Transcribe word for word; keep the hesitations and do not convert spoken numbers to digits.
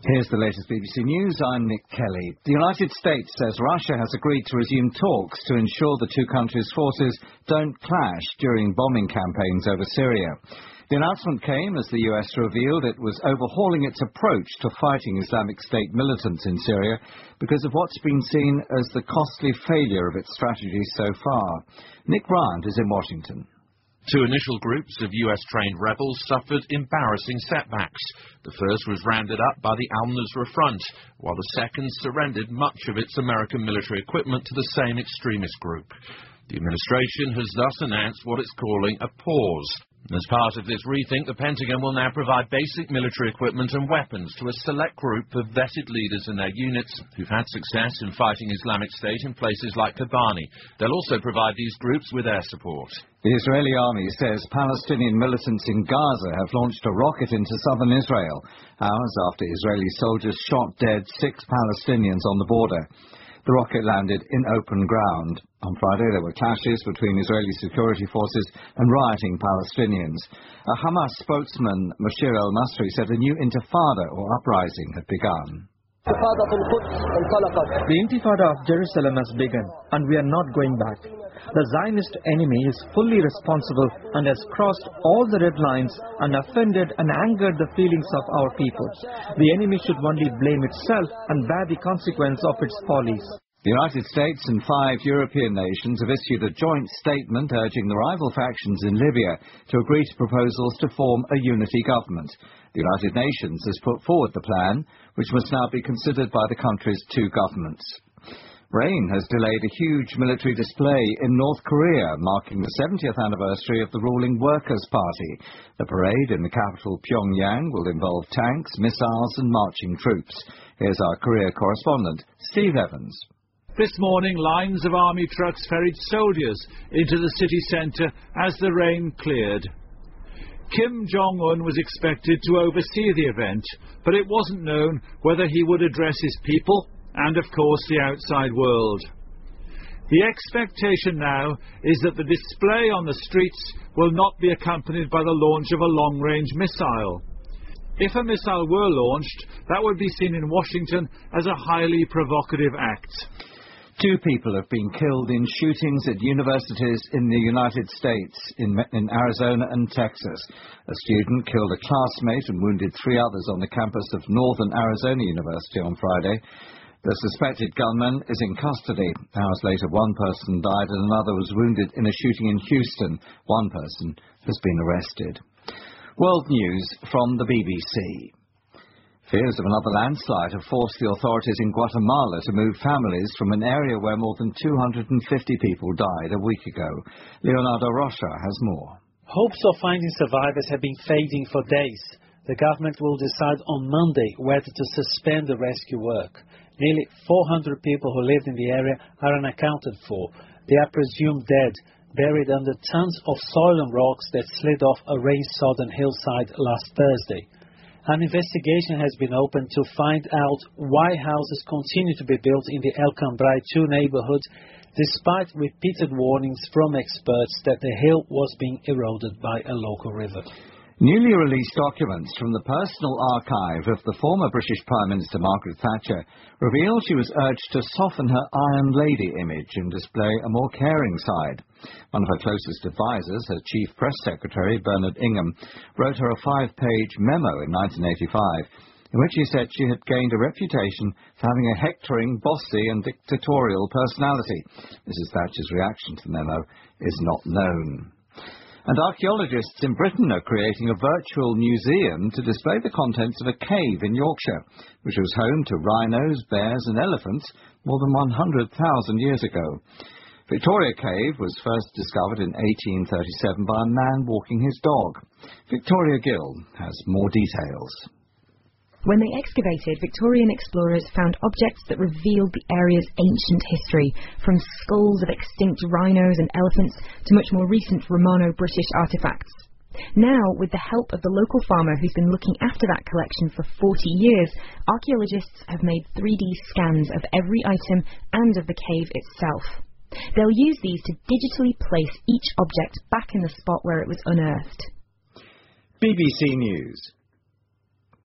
Here's the latest B B C News. I'm Nick Kelly. The United States says Russia has agreed to resume talks to ensure the two countries' forces don't clash during bombing campaigns over Syria. The announcement came as the U S revealed it was overhauling its approach to fighting Islamic State militants in Syria because of what's been seen as the costly failure of its strategy so far. Nick Bryant is in Washington. Two initial groups of U S-trained rebels suffered embarrassing setbacks. The first was rounded up by the al-Nusra Front, while the second surrendered much of its American military equipment to the same extremist group. The administration has thus announced what it's calling a pause. As part of this rethink, the Pentagon will now provide basic military equipment and weapons to a select group of vetted leaders and their units who've had success in fighting Islamic State in places like Kobani. They'll also provide these groups with air support. The Israeli army says Palestinian militants in Gaza have launched a rocket into southern Israel, hours after Israeli soldiers shot dead six Palestinians on the border. The rocket landed in open ground. On Friday, there were clashes between Israeli security forces and rioting Palestinians. A Hamas spokesman, Mashir al-Masri, said a new intifada or uprising had begun. The intifada of Jerusalem has begun, and we are not going back. The Zionist enemy is fully responsible and has crossed all the red lines and offended and angered the feelings of our people. The enemy should only blame itself and bear the consequence of its follies. The United States and five European nations have issued a joint statement urging the rival factions in Libya to agree to proposals to form a unity government. The United Nations has put forward the plan, which must now be considered by the country's two governments. Rain has delayed a huge military display in North Korea, marking the seventieth anniversary of the ruling Workers' Party. The parade in the capital Pyongyang will involve tanks, missiles and marching troops. Here's our Korea correspondent, Steve Evans. This morning, lines of army trucks ferried soldiers into the city centre as the rain cleared. Kim Jong-un was expected to oversee the event, but it wasn't known whether he would address his people and, of course, the outside world. The expectation now is that the display on the streets will not be accompanied by the launch of a long-range missile. If a missile were launched, that would be seen in Washington as a highly provocative act. Two people have been killed in shootings at universities in the United States, in, in Arizona and Texas. A student killed a classmate and wounded three others on the campus of Northern Arizona University on Friday. The suspected gunman is in custody. Hours later, one person died and another was wounded in a shooting in Houston. One person has been arrested. World news from the B B C. Fears of another landslide have forced the authorities in Guatemala to move families from an area where more than two hundred fifty people died a week ago. Leonardo Rocha has more. Hopes of finding survivors have been fading for days. The government will decide on Monday whether to suspend the rescue work. Nearly four hundred people who lived in the area are unaccounted for. They are presumed dead, buried under tons of soil and rocks that slid off a rain-sodden hillside last Thursday. An investigation has been opened to find out why houses continue to be built in the El Cambray two neighborhood, despite repeated warnings from experts that the hill was being eroded by a local river. Newly released documents from the personal archive of the former British Prime Minister Margaret Thatcher reveal she was urged to soften her Iron Lady image and display a more caring side. One of her closest advisers, her Chief Press Secretary, Bernard Ingham, wrote her a five-page memo in nineteen eighty-five, in which he said she had gained a reputation for having a hectoring, bossy and dictatorial personality. Missus Thatcher's reaction to the memo is not known. And archaeologists in Britain are creating a virtual museum to display the contents of a cave in Yorkshire, which was home to rhinos, bears and elephants more than one hundred thousand years ago. Victoria Cave was first discovered in eighteen thirty-seven by a man walking his dog. Victoria Gill has more details. When they excavated, Victorian explorers found objects that revealed the area's ancient history, from skulls of extinct rhinos and elephants to much more recent Romano-British artefacts. Now, with the help of the local farmer who's been looking after that collection for forty years, archaeologists have made three D scans of every item and of the cave itself. They'll use these to digitally place each object back in the spot where it was unearthed. B B C News.